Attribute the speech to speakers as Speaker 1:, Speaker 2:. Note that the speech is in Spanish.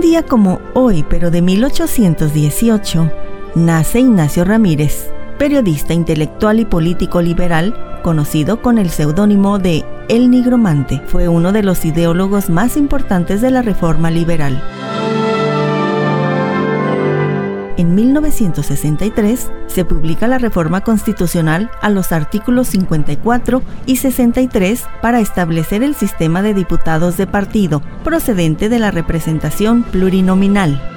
Speaker 1: día como hoy, pero de 1818, nace Ignacio Ramírez, periodista intelectual y político liberal, conocido con el seudónimo de El Nigromante. Fue uno de los ideólogos más importantes de la Reforma Liberal. En 1963 se publica la Reforma Constitucional a los artículos 54 y 63 para establecer el sistema de diputados de partido, procedente de la representación plurinominal.